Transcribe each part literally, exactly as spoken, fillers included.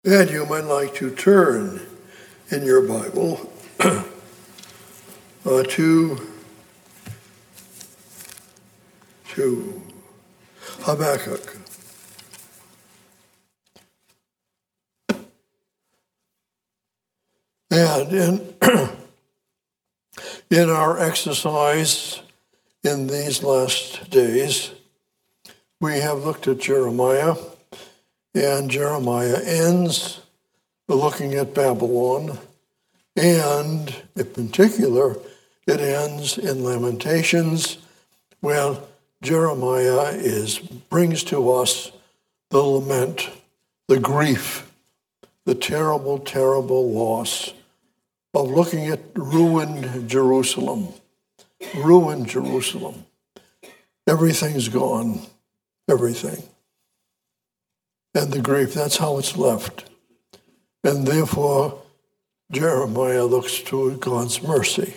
And you might like to turn in your Bible uh, to, to Habakkuk. And in, in our exercise in these last days, we have looked at Jeremiah, and Jeremiah ends looking at Babylon, and in particular, it ends in Lamentations, where Jeremiah is brings to us the lament, the grief, the terrible, terrible loss of looking at ruined Jerusalem. Ruined Jerusalem. Everything's gone. Everything. And the grief, that's how it's left. And therefore, Jeremiah looks to God's mercy.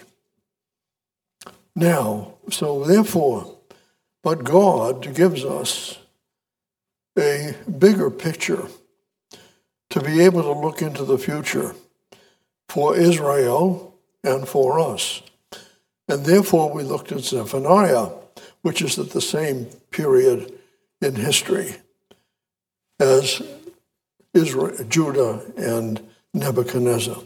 Now, so therefore, but God gives us a bigger picture to be able to look into the future for Israel and for us. And therefore we looked at Zephaniah, which is at the same period in history as Israel, Judah and Nebuchadnezzar.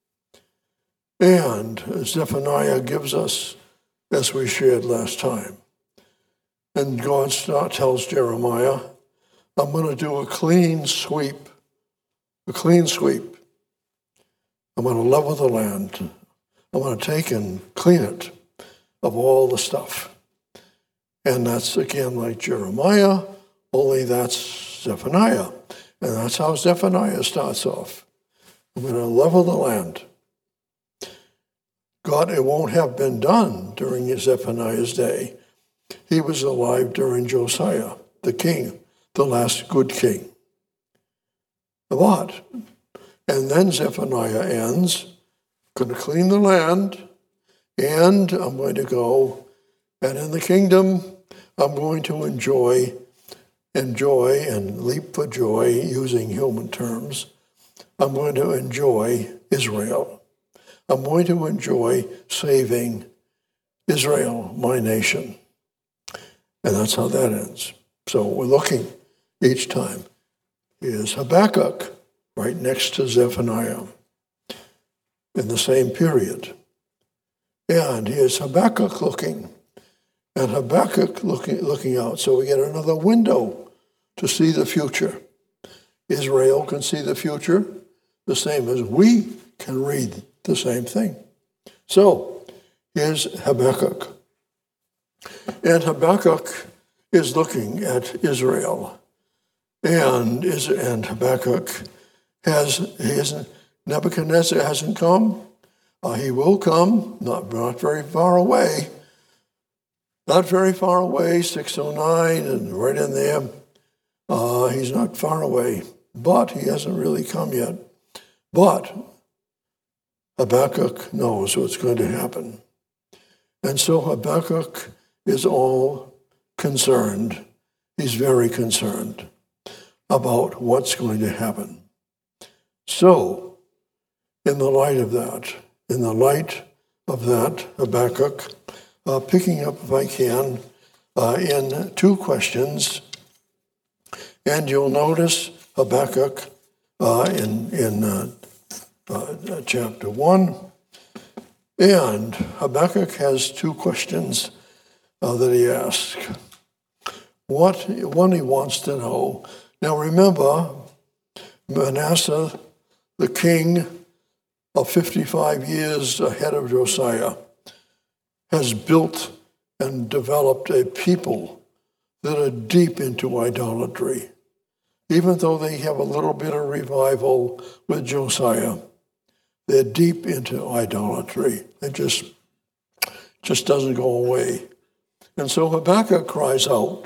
And Zephaniah gives us, as we shared last time, and God start, tells Jeremiah, I'm going to do a clean sweep, a clean sweep. I'm going to level the land. I'm going to take and clean it of all the stuff. And that's, again, like Jeremiah, only that's Zephaniah. And that's how Zephaniah starts off. I'm going to level the land. God, it won't have been done during Zephaniah's day. He was alive during Josiah, the king, the last good king. But, and then Zephaniah ends, going to clean the land, and I'm going to go, and in the kingdom, I'm going to enjoy, enjoy and leap for joy, using human terms. I'm going to enjoy Israel. I'm going to enjoy saving Israel, my nation. And that's how that ends. So we're looking each time. Here's Habakkuk, right next to Zephaniah, in the same period. And here's Habakkuk looking, and Habakkuk looking, looking out. So we get another window to see the future. Israel can see the future the same as we can read the same thing. So here's Habakkuk. And Habakkuk is looking at Israel. And, is, and Habakkuk has, his, Nebuchadnezzar hasn't come. Uh, he will come, not, not very far away. Not very far away, six oh nine, and right in there. Uh, he's not far away, but he hasn't really come yet. But Habakkuk knows what's going to happen. And so Habakkuk is all concerned. He's very concerned about what's going to happen. So, in the light of that, in the light of that, Habakkuk, uh, picking up, if I can, uh, in two questions, and you'll notice Habakkuk uh, in, in uh, uh, chapter one, and Habakkuk has two questions uh, that he asks. What, one he wants to know. Now remember, Manasseh, the king of fifty-five years ahead of Josiah, has built and developed a people that are deep into idolatry. Even though they have a little bit of revival with Josiah, they're deep into idolatry. It just, just doesn't go away. And so Habakkuk cries out,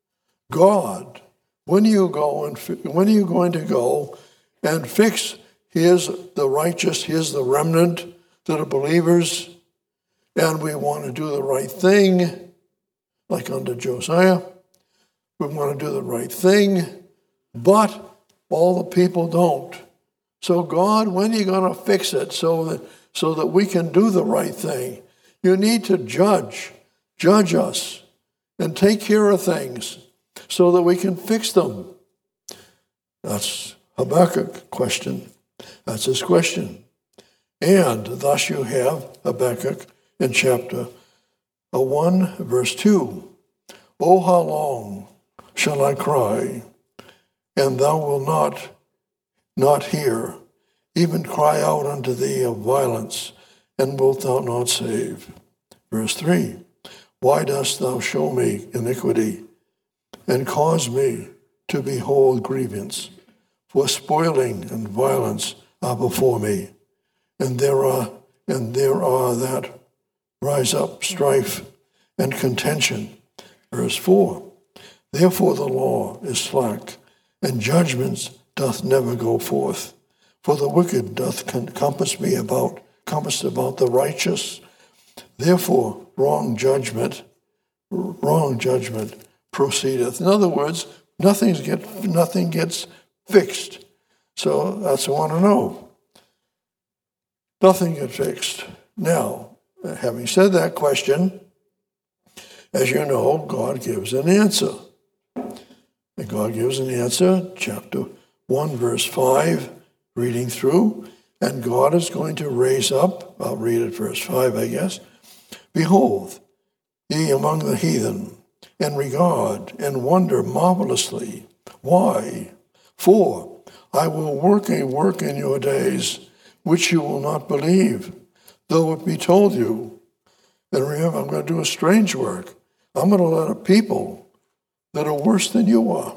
God, when are you go and when are you going to go and fix? Here's the righteous, here's the remnant that are believers, and we want to do the right thing, like under Josiah. We want to do the right thing, but All the people don't. So God, when are you going to fix it so that, so that we can do the right thing? You need to judge, judge us, and take care of things so that we can fix them. That's Habakkuk's question. That's his question. And thus you have Habakkuk in chapter one, verse two. Oh, how long shall I cry, and thou wilt not, not hear, even cry out unto thee of violence, and wilt thou not save? Verse three. Why dost thou show me iniquity, and cause me to behold grievance? For spoiling and violence are before me, and there are and there are that rise up strife and contention. Verse four. Therefore the law is slack, and judgments doth never go forth. For the wicked doth compass me about, compass about the righteous. Therefore wrong judgment, wrong judgment proceedeth. In other words, nothing's get nothing gets fixed. So that's what I want to know. Nothing gets fixed. Now, having said that question, as you know, God gives an answer. And God gives an answer, chapter one, verse five, reading through, and God is going to raise up, I'll read it, verse five, I guess. Behold, ye among the heathen, and regard and wonder marvelously. Why? For I will work a work in your days, which you will not believe, though it be told you. And remember, I'm going to do a strange work. I'm going to let a people that are worse than you are.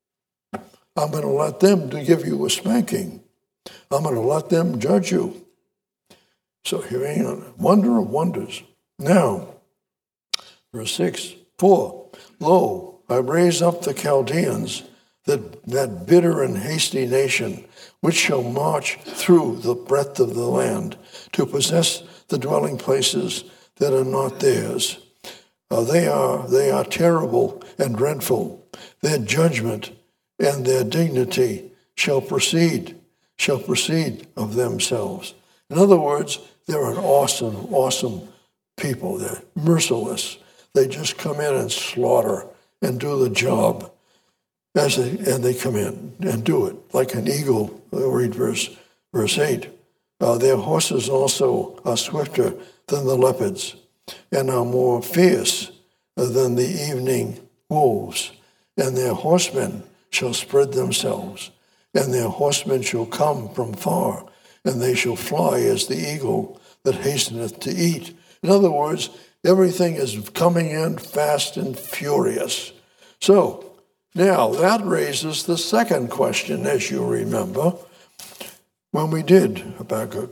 I'm going to let them to give you a spanking. I'm going to let them judge you. So here we are, wonder of wonders. Now, verse six, for, lo, I raise up the Chaldeans, that, that bitter and hasty nation, which shall march through the breadth of the land, to possess the dwelling places that are not theirs. Uh, they are they are terrible and dreadful. Their judgment and their dignity shall proceed, shall proceed of themselves. In other words, they're an awesome, awesome people. They're merciless. They just come in and slaughter and do the job. As they, and they come in and do it like an eagle. I'll read verse, verse eight. Uh, their horses also are swifter than the leopards, and are more fierce than the evening wolves. And their horsemen shall spread themselves, and their horsemen shall come from far, and they shall fly as the eagle that hasteneth to eat. In other words, everything is coming in fast and furious. So, now that raises the second question, as you remember, when we did Habakkuk.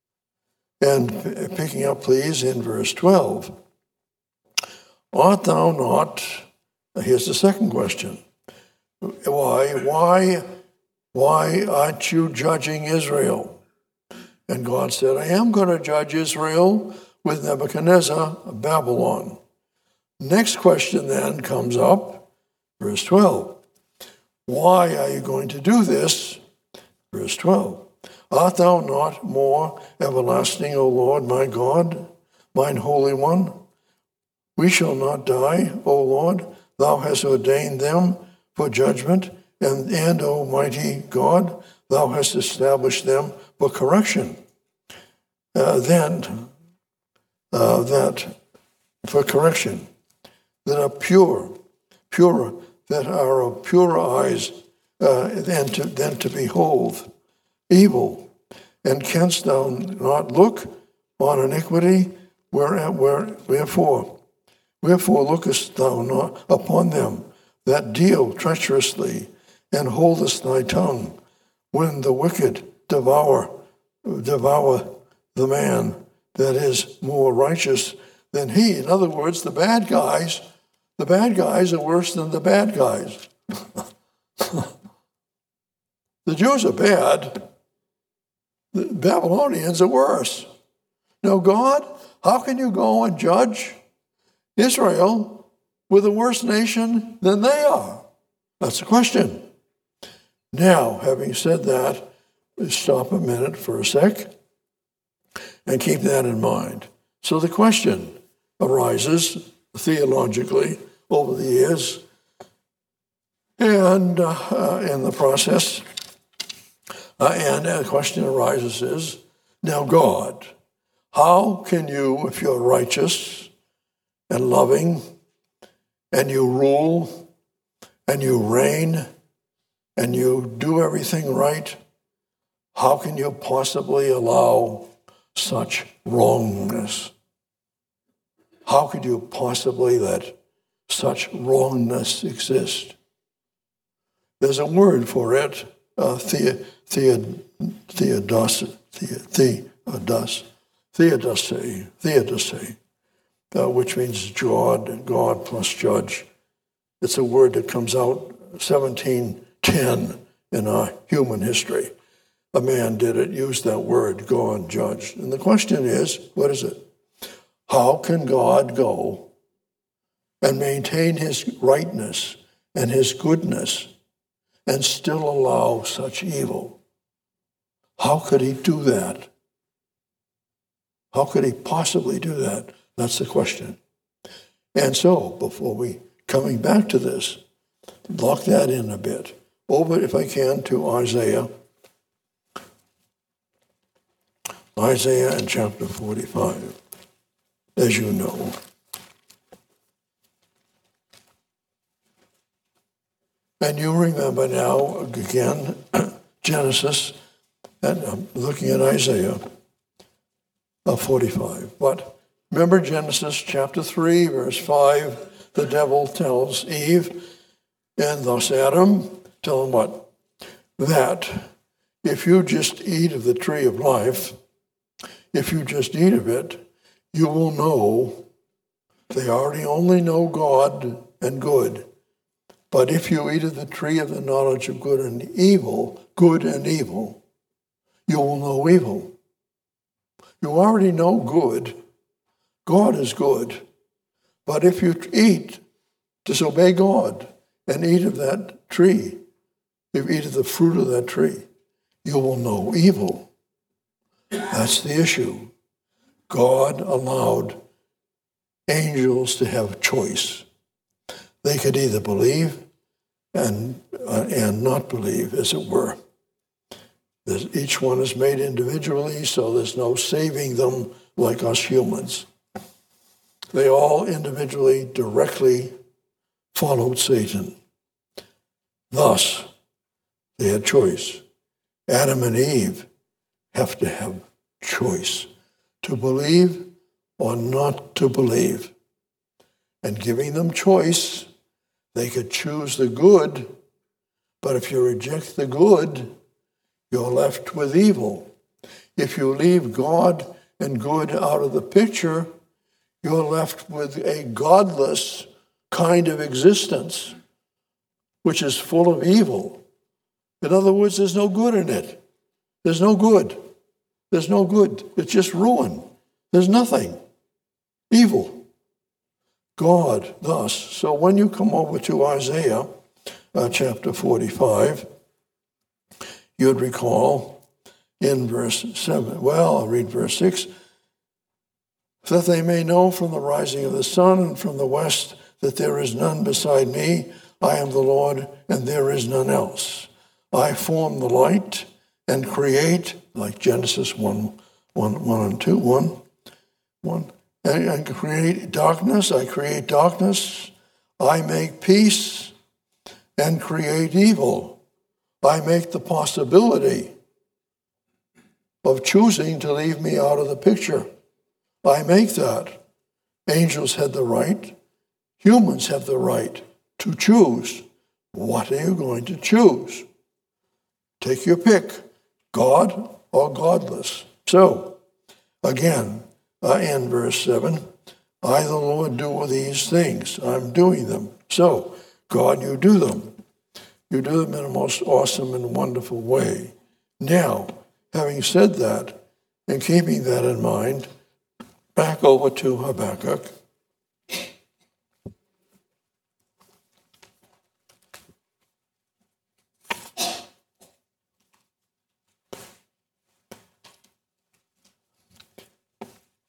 And picking up, please, in verse twelve. Art thou not, here's the second question. Why, why, why aren't you judging Israel? And God said, I am going to judge Israel with Nebuchadnezzar of Babylon. Next question then comes up, verse twelve. Why are you going to do this? Verse twelve. Art thou not more everlasting, O Lord, my God, mine Holy One? We shall not die, O Lord. Thou hast ordained them for judgment, and, and O mighty God, thou hast established them for correction. Uh, then, uh, that, for correction, that are pure, pure, that are of purer eyes, uh, than to, than to behold evil. And canst thou not look on iniquity? Where, where, wherefore, wherefore lookest thou not upon them that deal treacherously, and holdest thy tongue when the wicked devour, devour the man that is more righteous than he? In other words, the bad guys, the bad guys are worse than the bad guys. The Jews are bad. The Babylonians are worse. Now, God, how can you go and judge Israel with a worse nation than they are? That's the question. Now, having said that, let's stop a minute for a sec and keep that in mind. So the question arises theologically over the years, and uh, uh, in the process, uh, and the question arises is, now God, how can you, if you're righteous and loving, and you rule, and you reign, and you do everything right, how can you possibly allow such wrongness? How could you possibly let such wrongness exist? There's a word for it, uh, the, the, theodos, the, theodos, theodicy, theodicy, uh, which means God, God plus judge. It's a word that comes out seventeen ten in our human history. A man did it, used that word, God, judge. And the question is, what is it? How can God go and maintain his rightness and his goodness and still allow such evil? How could he do that? How could he possibly do that? That's the question. And so, before we, coming back to this, lock that in a bit. Over, if I can, to Isaiah. Isaiah in chapter forty-five, as you know. And you remember now, again, Genesis, and I'm looking at Isaiah of forty-five. But remember Genesis chapter three, verse five, the devil tells Eve, and thus Adam, tell him what? That if you just eat of the tree of life, if you just eat of it, you will know, they already only know God and good. But if you eat of the tree of the knowledge of good and evil, good and evil, you will know evil. You already know good. God is good. But if you eat, disobey God, and eat of that tree, if you eat of the fruit of that tree, you will know evil. That's the issue. God allowed angels to have choice. They could either believe and uh, and not believe, as it were. There's, each one is made individually, so there's no saving them like us humans. They all individually, directly followed Satan. Thus, they had choice. Adam and Eve have to have choice to believe or not to believe. And giving them choice, they could choose the good, but if you reject the good, you're left with evil. If you leave God and good out of the picture, you're left with a godless kind of existence, which is full of evil. In other words, there's no good in it. There's no good. There's no good. It's just ruin. There's nothing. Evil. God, thus. So when you come over to Isaiah uh, chapter forty-five, you'd recall in verse seven, well, I'll read verse six, that they may know from the rising of the sun and from the west that there is none beside me. I am the Lord, and there is none else. I form the light and create, like Genesis one, one, one and two, one, one, and, and create darkness. I create darkness. I make peace and create evil. I make the possibility of choosing to leave me out of the picture. I make that. Angels had the right. Humans have the right to choose. What are you going to choose? Take your pick, God or godless. So, again, uh, in verse seven, I, the Lord, do these things. I'm doing them. So, God, you do them. You do them in a most awesome and wonderful way. Now, having said that, and keeping that in mind, back over to Habakkuk.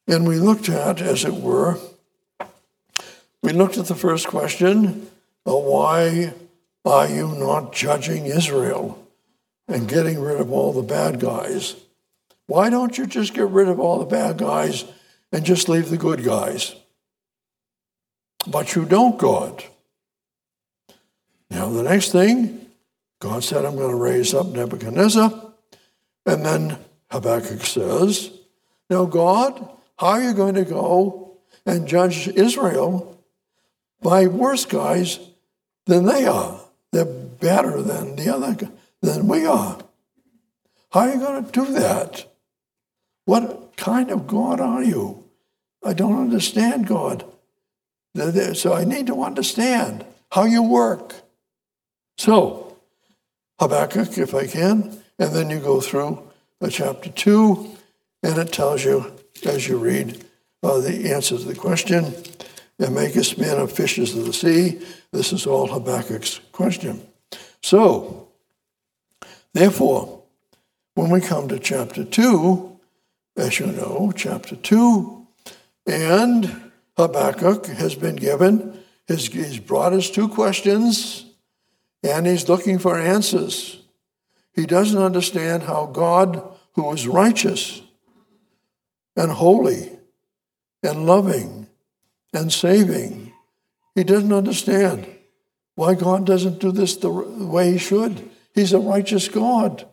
And we looked at, as it were, we looked at the first question, uh, why are you not judging Israel and getting rid of all the bad guys? Why don't you just get rid of all the bad guys and just leave the good guys? But you don't, God. Now, the next thing, God said, I'm going to raise up Nebuchadnezzar. And then Habakkuk says, now, God, how are you going to go and judge Israel by worse guys than they are? They're better than the other, than we are. How are you going to do that? What kind of God are you? I don't understand God. So I need to understand how you work. So, Habakkuk, if I can, and then you go through uh, chapter two, and it tells you, as you read, uh, the answer to the question, and makest men of fishes of the sea. This is all Habakkuk's question. So, therefore, when we come to chapter two, as you know, chapter two, and Habakkuk has been given, his, he's brought us two questions, and he's looking for answers. He doesn't understand how God, who is righteous and holy and loving and saving, he doesn't understand why God doesn't do this the way he should. He's a righteous God.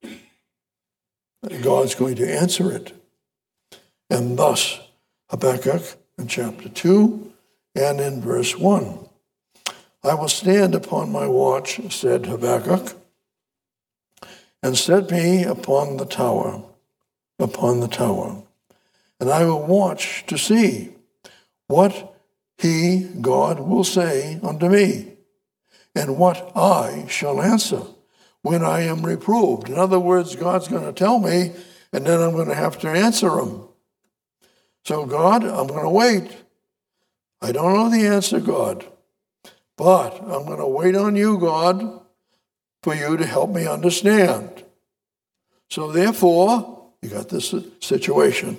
God's going to answer it. And thus, Habakkuk in chapter two and in verse one. I will stand upon my watch, said Habakkuk, and set me upon the tower, upon the tower. And I will watch to see what he, God, will say unto me, and what I shall answer when I am reproved. In other words, God's going to tell me, and then I'm going to have to answer him. So, God, I'm going to wait. I don't know the answer, God, but I'm going to wait on you, God, for you to help me understand. So, therefore, you got this situation.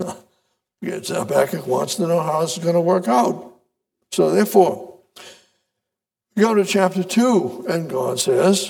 Habakkuk wants to know how it's going to work out. So, therefore, you go to chapter two, and God says,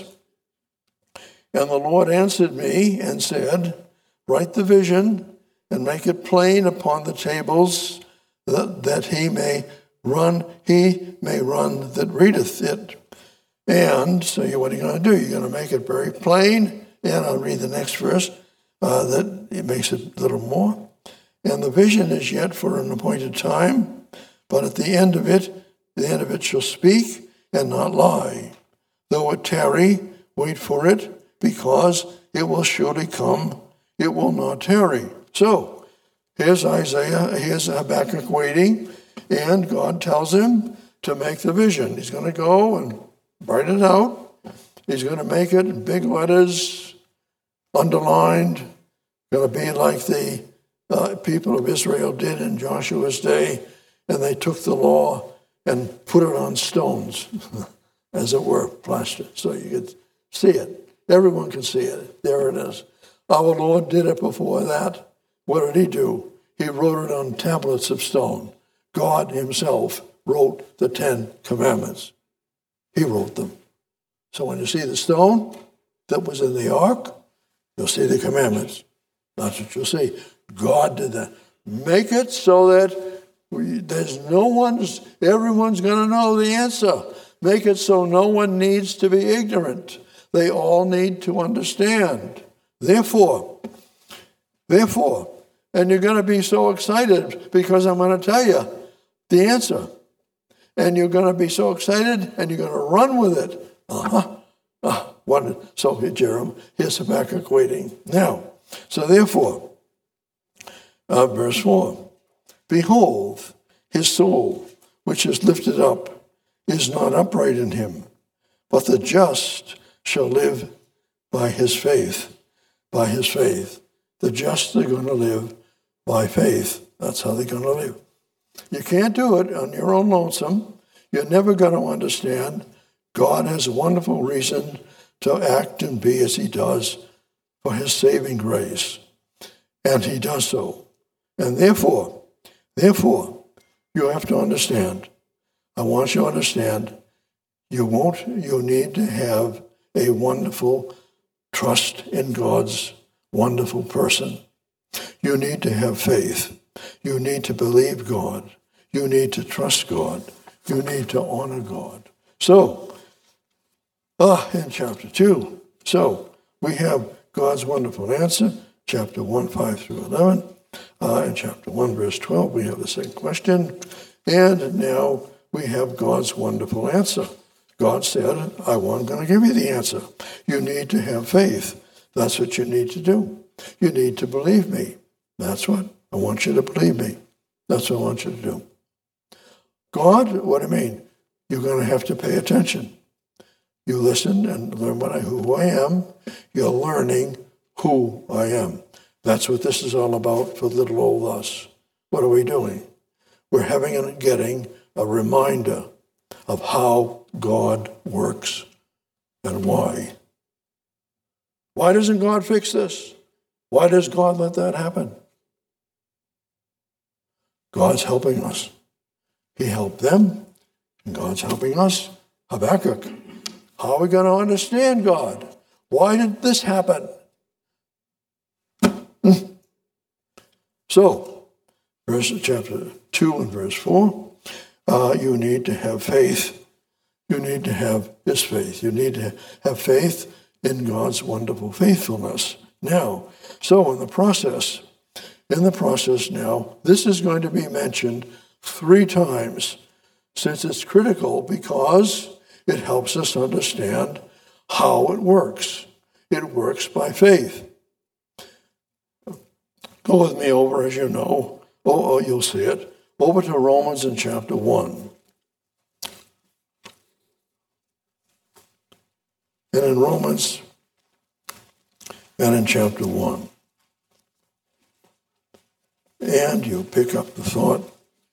and the Lord answered me and said, write the vision and make it plain upon the tables, that, that he may run, he may run that readeth it. And so you, what are you going to do? You're going to make it very plain, and I'll read the next verse, uh, that it makes it a little more. And the vision is yet for an appointed time, but at the end of it, the end of it shall speak and not lie. Though it tarry, wait for it, because it will surely come, it will not tarry. So, here's Isaiah, here's Habakkuk waiting, and God tells him to make the vision. He's going to go and write it out. He's going to make it in big letters, underlined, going to be like the uh, people of Israel did in Joshua's day, and they took the law and put it on stones, as it were, plastered, so you could see it. Everyone can see it. There it is. Our Lord did it before that. What did he do? He wrote it on tablets of stone. God himself wrote the Ten Commandments. He wrote them. So when you see the stone that was in the ark, you'll see the commandments. That's what you'll see. God did that. Make it so that we, there's no one's, everyone's going to know the answer. Make it so no one needs to be ignorant. They all need to understand. Therefore, therefore, and you're going to be so excited because I'm going to tell you the answer. And you're going to be so excited and you're going to run with it. Uh-huh. Uh, what, so here, Jeremiah, here's Habakkuk waiting. Now, so therefore, uh, verse four, behold, his soul, which is lifted up, is not upright in him, but the just shall live by his faith. By his faith. The just are going to live by faith. That's how they're going to live. You can't do it on your own lonesome. You're never going to understand. God has a wonderful reason to act and be as he does for his saving grace. And he does so. And therefore, therefore, you have to understand, I want you to understand, you won't, you need to have a wonderful trust in God's wonderful person. You need to have faith. You need to believe God. You need to trust God. You need to honor God. So, ah, in chapter two, so we have God's wonderful answer, chapter one, five through eleven. Uh, in chapter one, verse twelve, we have the same question. And now we have God's wonderful answer. God said, I am going to give you the answer. You need to have faith. That's what you need to do. You need to believe me. That's what I want you to believe me. That's what I want you to do. God, what do I mean? You're going to have to pay attention. You listen and learn what I, who I am. You're learning who I am. That's what this is all about for little old us. What are we doing? We're having and getting a reminder of how God works and why. Why doesn't God fix this? Why does God let that happen? God's helping us. He helped them, and God's helping us. Habakkuk, how are we going to understand God? Why did this happen? So, verse chapter two and verse four, uh, you need to have faith. You need to have this faith. You need to have faith in God's wonderful faithfulness. Now, so in the process, in the process now, this is going to be mentioned three times, since it's critical because it helps us understand how it works. It works by faith. Go with me over, as you know. Oh, oh, you'll see it. Over to Romans in chapter one. And in Romans and in chapter one. And you pick up the thought,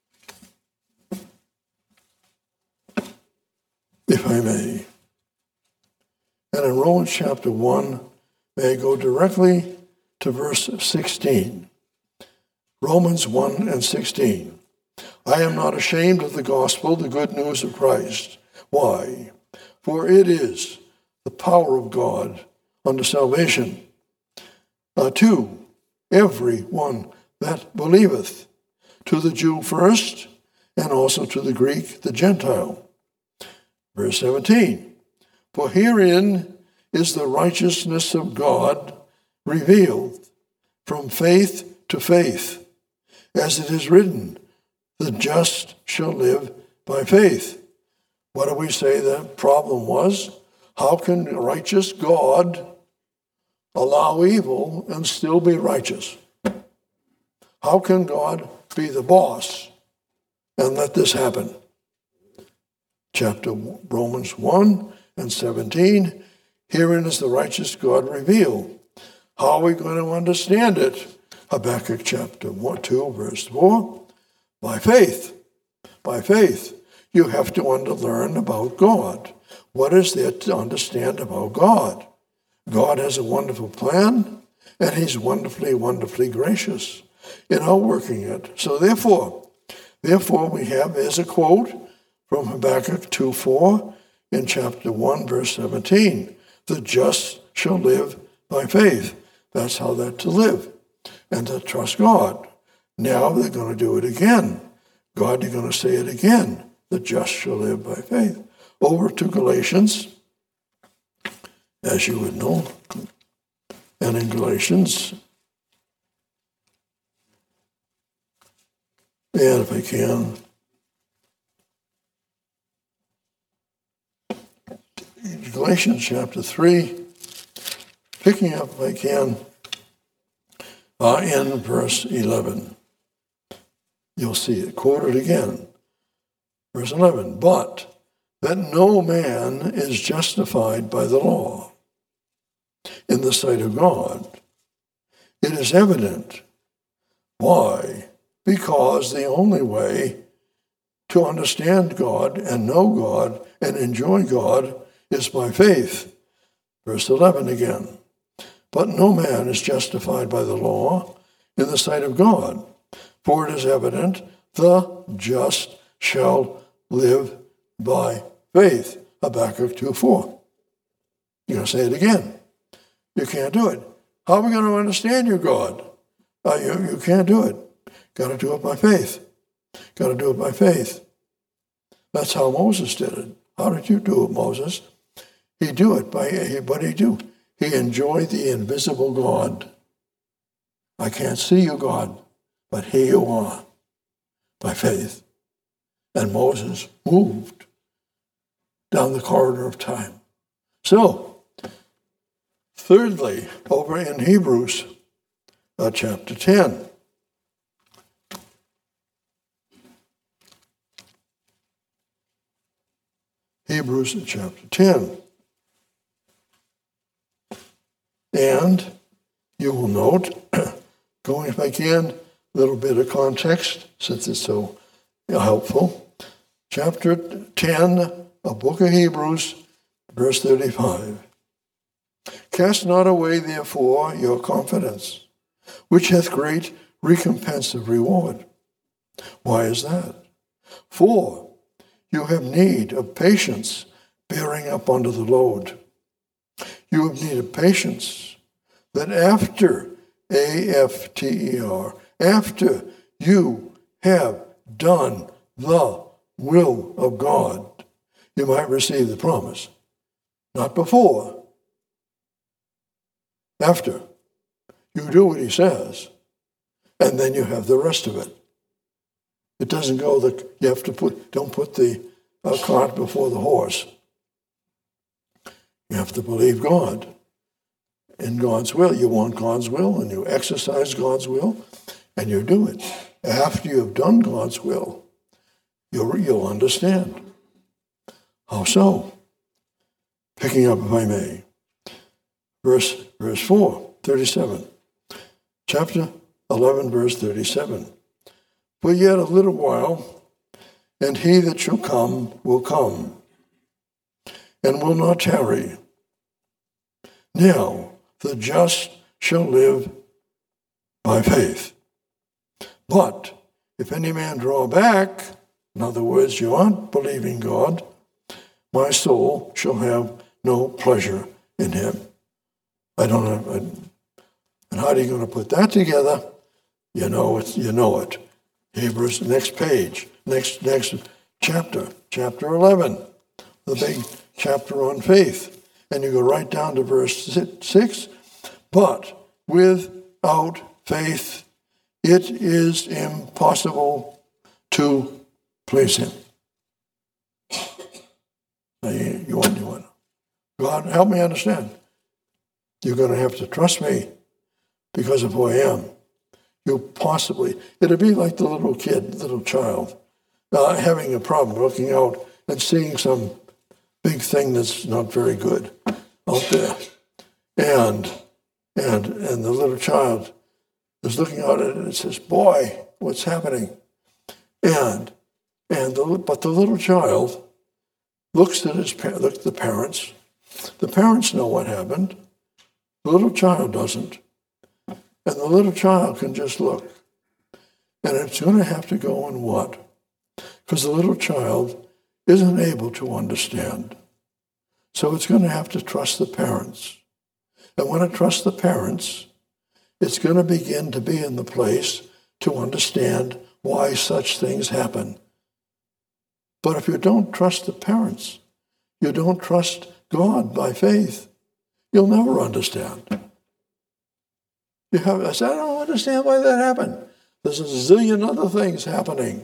if I may. And in Romans chapter one, may I go directly to verse sixteen. Romans one and sixteen. I am not ashamed of the gospel, the good news of Christ. Why? For it is the power of God unto salvation uh, to every one that believeth, to the Jew first, and also to the Greek, the Gentile. Verse seventeen. For herein is the righteousness of God revealed from faith to faith, as it is written, the just shall live by faith. What do we say the problem was? How can righteous God allow evil and still be righteous? How can God be the boss and let this happen? Chapter Romans one and seventeen, herein is the righteous God revealed. How are we going to understand it? Habakkuk chapter one, two, verse four. By faith. By faith. You have to learn about God. What is there to understand about God? God has a wonderful plan, and he's wonderfully, wonderfully gracious in our working it. So therefore, therefore we have, there's a quote from Habakkuk two four in chapter one, verse seventeen. The just shall live by faith. That's how they're to live and to trust God. Now they're going to do it again. God, you're going to say it again. The just shall live by faith. Over to Galatians, as you would know. And in Galatians, and if I can, Galatians chapter three, picking up, if I can, uh, in verse eleven. You'll see it quoted again. Verse eleven, but that no man is justified by the law in the sight of God. It is evident. Why? Because the only way to understand God and know God and enjoy God is by faith. Verse eleven again. But no man is justified by the law in the sight of God. For it is evident, the just shall live by faith. Habakkuk two four. You're going to say it again. You can't do it. How are we going to understand your God? Uh, you, you can't do it. Got to do it by faith. Got to do it by faith. That's how Moses did it. How did you do it, Moses? He do it by, what did he do? He enjoyed the invisible God. I can't see you, God, but here you are, by faith. And Moses moved down the corridor of time. So, thirdly, over in Hebrews uh, chapter ten. Hebrews chapter ten. And you will note, going if I can, a little bit of context, since it's so helpful. Chapter ten, a book of Hebrews, verse thirty-five. Cast not away, therefore, your confidence, which hath great recompense of reward. Why is that? For you have need of patience, bearing up under the load. You have need of patience, that after, A F T E R, after you have done the will of God, you might receive the promise. Not before. After. You do what he says, and then you have the rest of it. It doesn't go that you have to put, don't put the uh, cart before the horse. You have to believe God in God's will. You want God's will, and you exercise God's will, and you do it. After you have done God's will, you'll, you'll understand. How so? Picking up, if I may, verse, verse four, thirty-seven. Chapter eleven, verse thirty-seven. For yet a little while, and he that shall come will come, and will not tarry. Now the just shall live by faith. But if any man draw back, in other words, you aren't believing God, my soul shall have no pleasure in him. I don't know. And how are you going to put that together? You know it. You know it. Hebrews, next page, next next chapter, chapter eleven, the big chapter on faith. And you go right down to verse six. But without faith, it is impossible to please him. Now, you, you want, you want. God, help me understand. You're going to have to trust me because of who I am. You possibly, it'd be like the little kid, little child, uh, having a problem, looking out and seeing some big thing that's not very good out there. And and and the little child is looking out at it and says, boy, what's happening? And and the, but the little child looks at his looks at the parents. The parents know what happened. The little child doesn't. And the little child can just look. And it's going to have to go on what? Because the little child isn't able to understand. So it's going to have to trust the parents. And when it trusts the parents, it's going to begin to be in the place to understand why such things happen. But if you don't trust the parents, you don't trust God by faith, you'll never understand. You have, I said, I don't understand why that happened. There's a zillion other things happening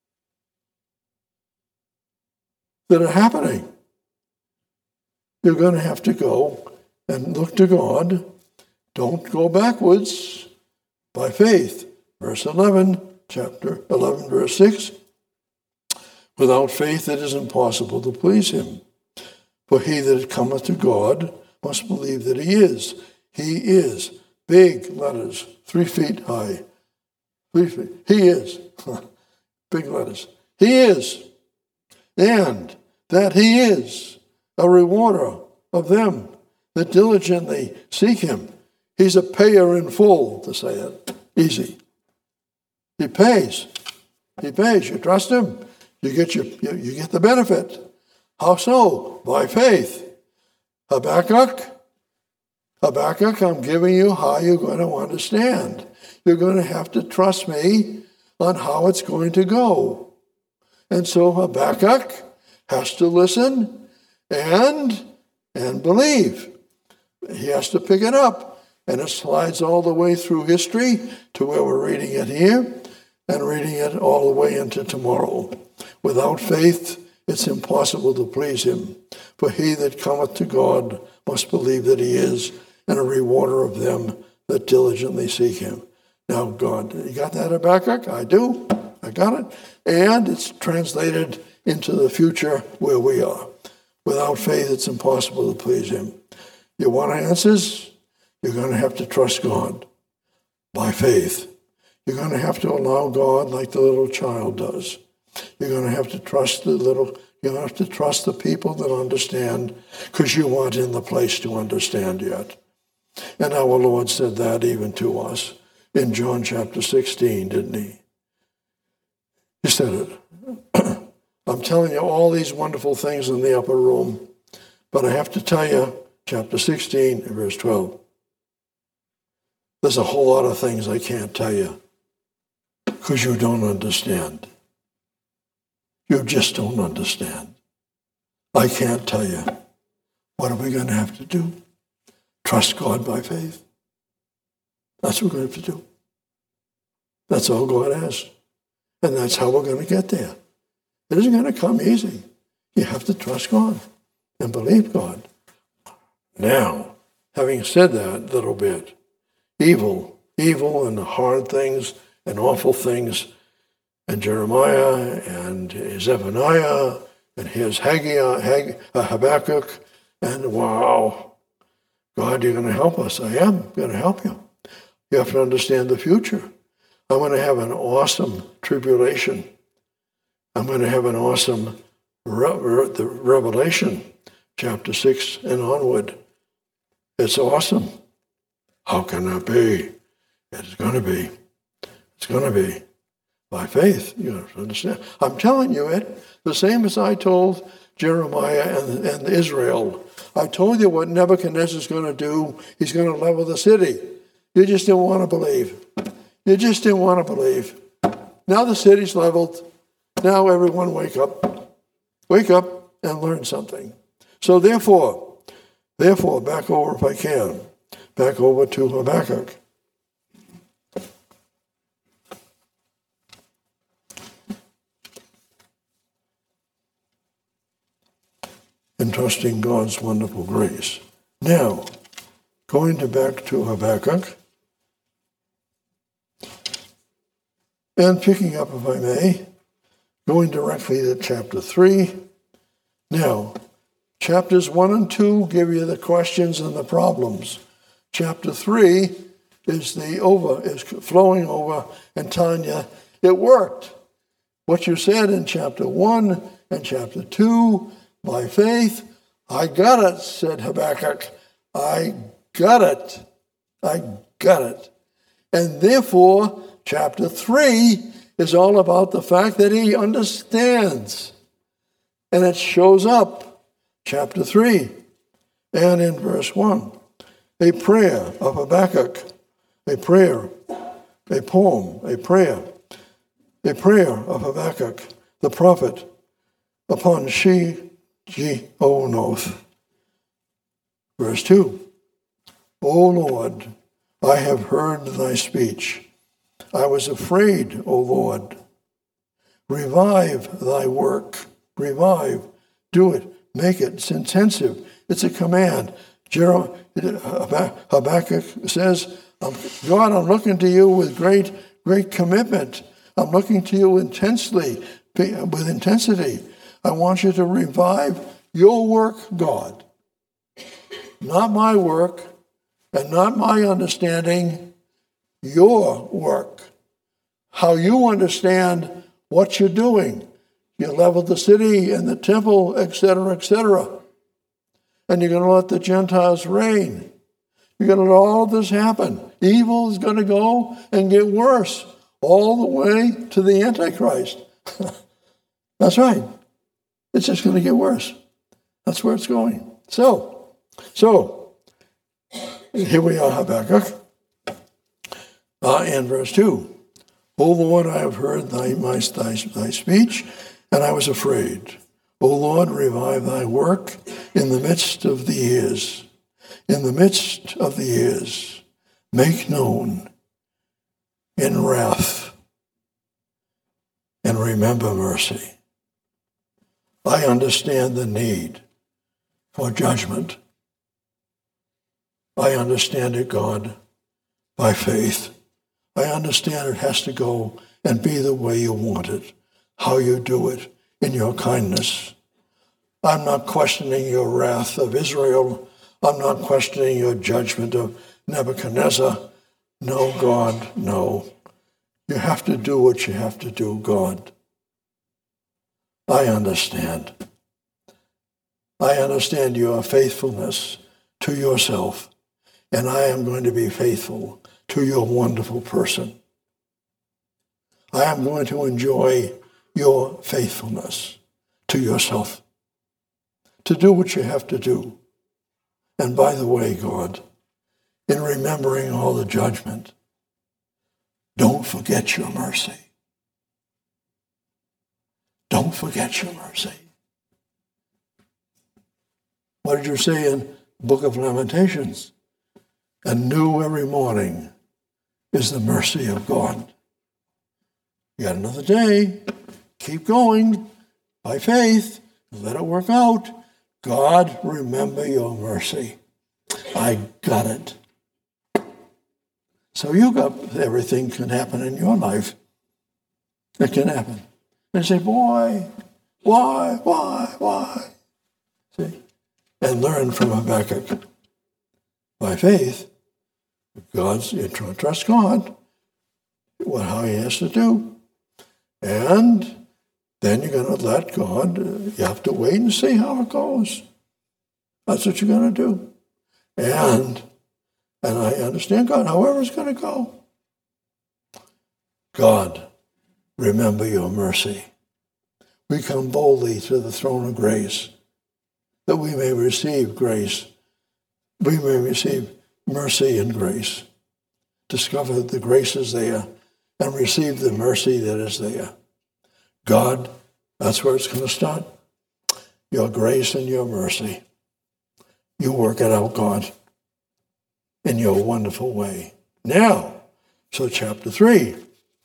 that are happening. You're going to have to go and look to God. Don't go backwards. By faith. Verse eleven, chapter eleven, verse six. Without faith it is impossible to please him. For he that cometh to God must believe that he is. He is. Big letters, three feet high. Three feet. He is. Big letters. He is. And that he is a rewarder of them that diligently seek him. He's a payer in full, to say it. Easy. He pays. He pays. You trust him, you get your, you, you get the benefit. How so? By faith. Habakkuk, Habakkuk, I'm giving you how you're going to understand. You're going to have to trust me on how it's going to go. And so Habakkuk has to listen and, and believe. He has to pick it up. And it slides all the way through history to where we're reading it here and reading it all the way into tomorrow. Without faith, it's impossible to please him. For he that cometh to God must believe that he is, and a rewarder of them that diligently seek him. Now, God, you got that, Habakkuk? I do. I got it. And it's translated into the future where we are. Without faith, it's impossible to please him. You want answers? You're going to have to trust God by faith. You're going to have to allow God like the little child does. You're going to have to trust the little, you have to trust the people that understand, because you aren't in the place to understand yet. And our Lord said that even to us in John chapter sixteen, didn't he? He said it. I'm telling you all these wonderful things in the upper room, but I have to tell you, chapter sixteen, verse twelve, there's a whole lot of things I can't tell you because you don't understand. You just don't understand. I can't tell you. What are we going to have to do? Trust God by faith. That's what we're going to have to do. That's all God asks. And that's how we're going to get there. It isn't going to come easy. You have to trust God and believe God. Now, having said that little bit, evil, evil and the hard things and awful things, and Jeremiah and Zephaniah, and here's Haggai, Hag, uh, Habakkuk, and wow, God, you're going to help us. I am going to help you. You have to understand the future. I'm going to have an awesome tribulation. I'm going to have an awesome re- re- the Revelation, chapter six and onward. It's awesome. How can that be? It's going to be. It's going to be. By faith, you have to understand. I'm telling you it, the same as I told Jeremiah and, and Israel. I told you what Nebuchadnezzar's going to do. He's going to level the city. You just didn't want to believe. You just didn't want to believe. Now the city's leveled. Now everyone wake up. Wake up and learn something. So therefore, therefore, back over if I can, back over to Habakkuk. And trusting God's wonderful grace. Now, going to back to Habakkuk, and picking up, if I may, going directly to chapter three. Now, chapters one and two give you the questions and the problems. Chapter three is the over, is flowing over and telling you it worked. What you said in chapter one and chapter two, by faith, I got it, said Habakkuk. I got it. I got it. And therefore, chapter three is all about the fact that he understands. And it shows up, chapter three, and in verse one, a prayer of Habakkuk, a prayer, a poem, a prayer, a prayer of Habakkuk, the prophet, upon she Jehonoth. Verse two, O Lord, I have heard thy speech. I was afraid, O Lord. Revive thy work. Revive. Do it. Make it. It's intensive. It's a command. Jer- Habakkuk says, God, I'm looking to you with great, great commitment. I'm looking to you intensely, with intensity. I want you to revive your work, God. Not my work and not my understanding, your work. How you understand what you're doing. You leveled the city and the temple, et cetera, et cetera. And you're going to let the Gentiles reign. You're going to let all of this happen. Evil is going to go and get worse. all the way to the Antichrist. That's right. It's just going to get worse. That's where it's going. So, so here we are, Habakkuk, uh, in verse two. O Lord, I have heard thy, my, thy, thy speech, and I was afraid. O Lord, revive thy work in the midst of the years. In the midst of the years, make known in wrath and remember mercy. I understand the need for judgment. I understand it, God, by faith. I understand it has to go and be the way you want it, how you do it in your kindness. I'm not questioning your wrath of Israel. I'm not questioning your judgment of Nebuchadnezzar. No, God, no. You have to do what you have to do, God. I understand. I understand your faithfulness to yourself, and I am going to be faithful to your wonderful person. I am going to enjoy your faithfulness to yourself, to do what you have to do. And by the way, God, in remembering all the judgment, don't forget your mercy. Don't forget your mercy. What did you say in the book of Lamentations? And new every morning is the mercy of God. You got another day. Keep going by faith. Let it work out. God, remember your mercy. I got it. So you got everything can happen in your life. It can happen. And say, boy, why, why, why? See? And learn from Habakkuk. By faith, God's, you trust God, what how he has to do. And then you're going to let God, you have to wait and see how it goes. That's what you're going to do. And, and I understand God, however it's going to go. God, remember your mercy. We come boldly to the throne of grace, that we may receive grace. We may receive mercy and grace. Discover that the grace is there and receive the mercy that is there. God, that's where it's going to start. Your grace and your mercy. You work it out, God, in your wonderful way. Now, so chapter three.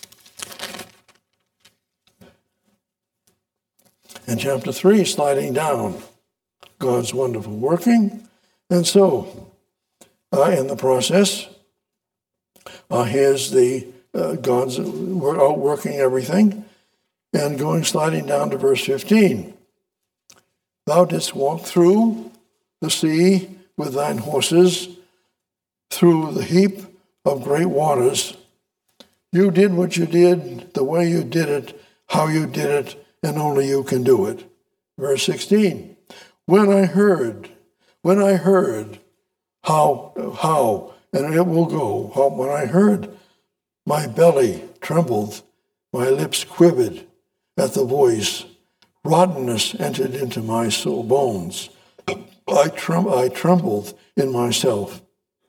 In chapter three, sliding down, God's wonderful working. And so, uh, in the process, uh, here's the uh, God's out working everything. And going, sliding down to verse fifteen. Thou didst walk through the sea with thine horses, through the heap of great waters. You did what you did, the way you did it, how you did it, and only you can do it. Verse sixteen. When I heard, when I heard how, how, and it will go, how, when I heard, my belly trembled, my lips quivered at the voice. Rottenness entered into my soul bones. I, trem- I trembled in myself.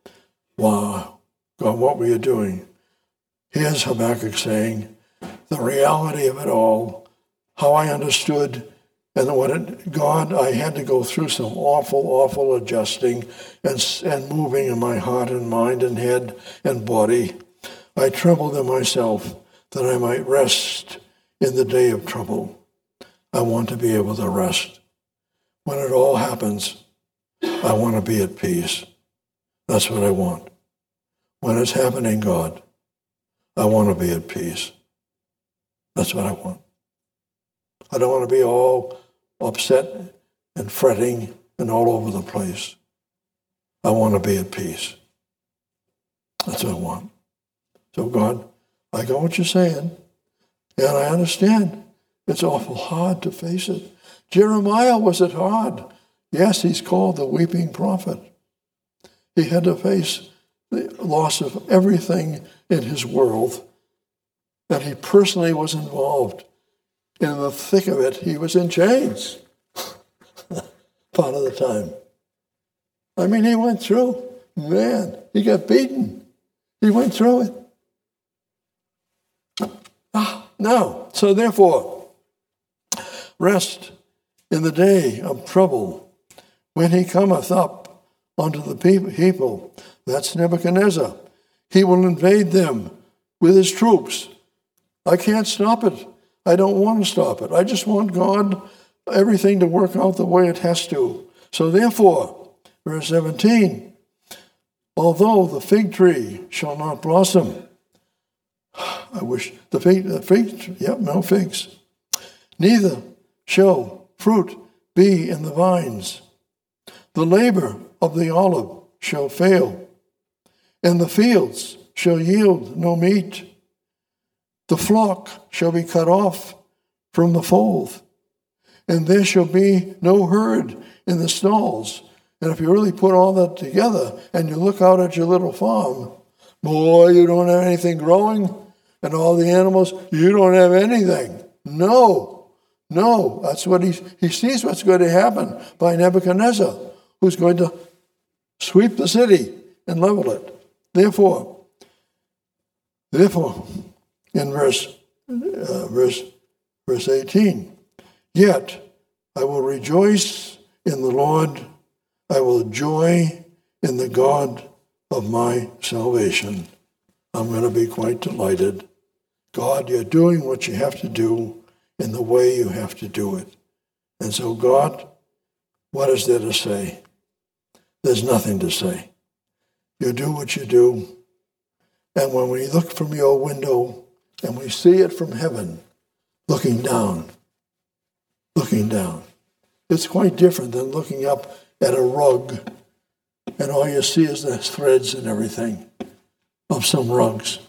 Wow, God, what were you doing? Here's Habakkuk saying, the reality of it all, how I understood, and what it, God, I had to go through some awful, awful adjusting and, and moving in my heart and mind and head and body. I trembled in myself that I might rest in the day of trouble. I want to be able to rest. When it all happens, I want to be at peace. That's what I want. When it's happening, God, I want to be at peace. That's what I want. I don't want to be all upset and fretting and all over the place. I want to be at peace. That's what I want. So God, I got what you're saying, and I understand. It's awful hard to face it. Jeremiah was it hard. Yes, he's called the weeping prophet. He had to face the loss of everything in his world. that he personally was involved. In the thick of it, he was in chains part of the time. I mean, he went through. Man, he got beaten. He went through it. Ah, now, so therefore, rest in the day of trouble, when he cometh up unto the people. That's Nebuchadnezzar. He will invade them with his troops. I can't stop it. I don't want to stop it. I just want God, everything to work out the way it has to. So therefore, verse seventeen, although the fig tree shall not blossom, I wish the fig, the fig, yep, no figs, neither shall fruit be in the vines. The labor of the olive shall fail, and the fields shall yield no meat. The flock shall be cut off from the fold, and there shall be no herd in the stalls. And if you really put all that together and you look out at your little farm, boy, you don't have anything growing, and all the animals, you don't have anything. No, no, that's what he, he sees what's going to happen by Nebuchadnezzar, who's going to sweep the city and level it. Therefore, therefore, in verse, uh, verse, verse eighteen, yet I will rejoice in the Lord, I will joy in the God of my salvation. I'm going to be quite delighted. God, you're doing what you have to do in the way you have to do it. And so, God, what is there to say? There's nothing to say. You do what you do. And when we look from your window and we see it from heaven, looking down, looking down, it's quite different than looking up at a rug and all you see is the threads and everything of some rugs.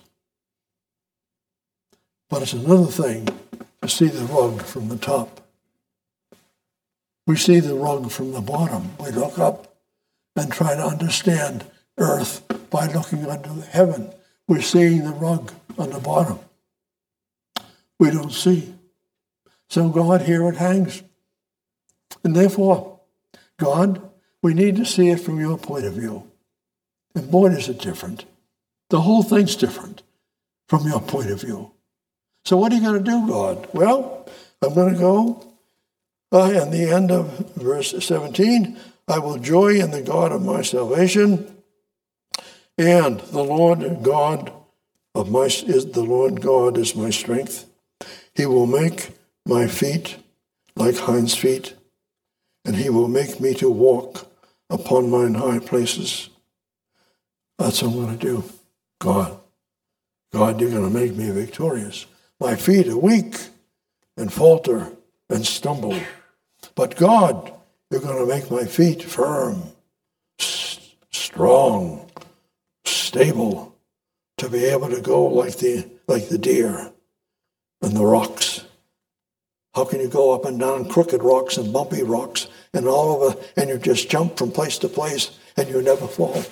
But it's another thing to see the rug from the top. We see the rug from the bottom. We look up and try to understand earth by looking under the heaven. We're seeing the rug on the bottom. We don't see. So God, here it hangs. And therefore, God, we need to see it from your point of view. And boy, is it different. The whole thing's different from your point of view. So what are you going to do, God? Well, I'm going to go, uh, in the end of verse seventeen, I will joy in the God of my salvation, and the Lord God of my is the Lord God is my strength. He will make my feet like hinds' feet, and he will make me to walk upon mine high places. That's what I'm going to do. God, God, you're going to make me victorious. My feet are weak and falter and stumble. But God, you're going to make my feet firm, s- strong, stable, to be able to go like the like the deer and the rocks. How can you go up and down crooked rocks and bumpy rocks and all over, and you just jump from place to place and you never fall?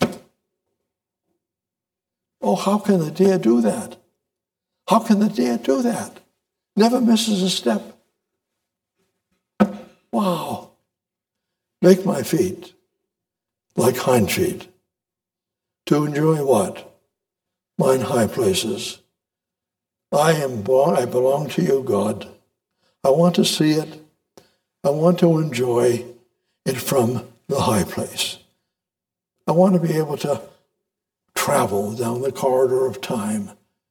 Oh, how can the deer do that? How can the deer do that? Never misses a step. Wow. Make my feet like hind feet. To enjoy what? Mine high places. I am born, I belong to you, God. I want to see it. I want to enjoy it from the high place. I want to be able to travel down the corridor of time,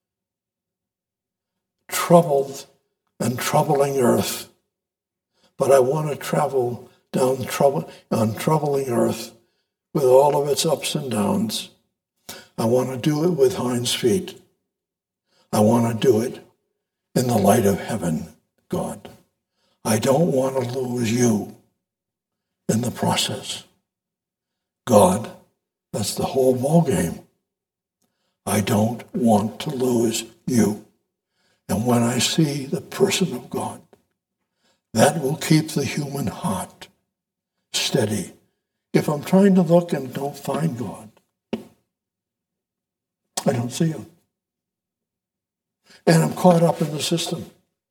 troubled and troubling earth. But I want to travel down trouble, on troubling earth with all of its ups and downs. I want to do it with hinds feet. I want to do it in the light of heaven, God. I don't want to lose you in the process. God, that's the whole ball game. I don't want to lose you. And when I see the person of God, that will keep the human heart steady. If I'm trying to look and don't find God, I don't see him. And I'm caught up in the system.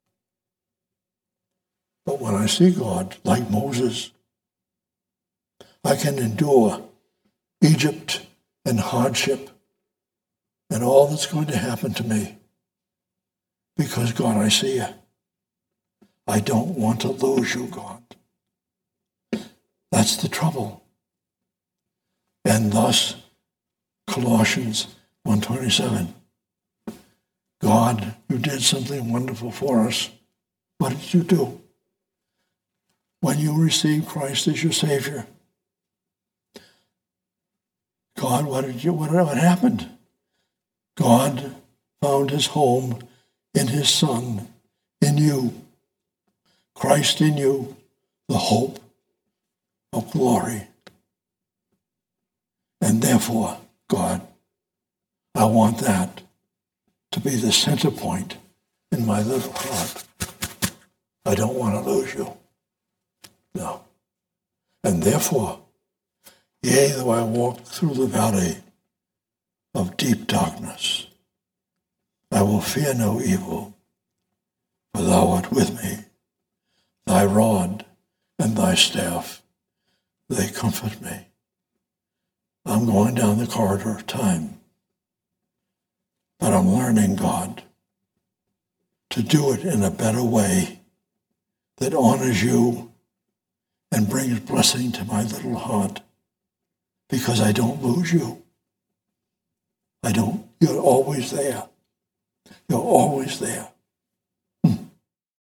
But when I see God, like Moses, I can endure Egypt and hardship and all that's going to happen to me. Because, God, I see you. I don't want to lose you, God. That's the trouble. And thus, Colossians one twenty-seven. God, you did something wonderful for us. What did you do? When you received Christ as your Savior, God, what did you, what, what happened? God found his home in his Son, in you. Christ in you, the hope of glory. And therefore, God, I want that to be the center point in my little heart. I don't want to lose you. No. And therefore, yea, though I walk through the valley of deep darkness, I will fear no evil, for thou art with me. Thy rod and thy staff, they comfort me. I'm going down the corridor of time, but I'm learning, God, to do it in a better way that honors you and brings blessing to my little heart, because I don't lose you. I don't. You're always there. You're always there.